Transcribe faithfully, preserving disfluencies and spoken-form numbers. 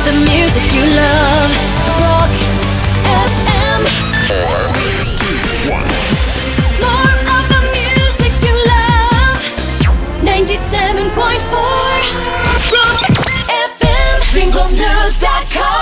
the music you love. Rock F M. More of the music you love. ninety-seven point four Rock F M. Jingle news dot com.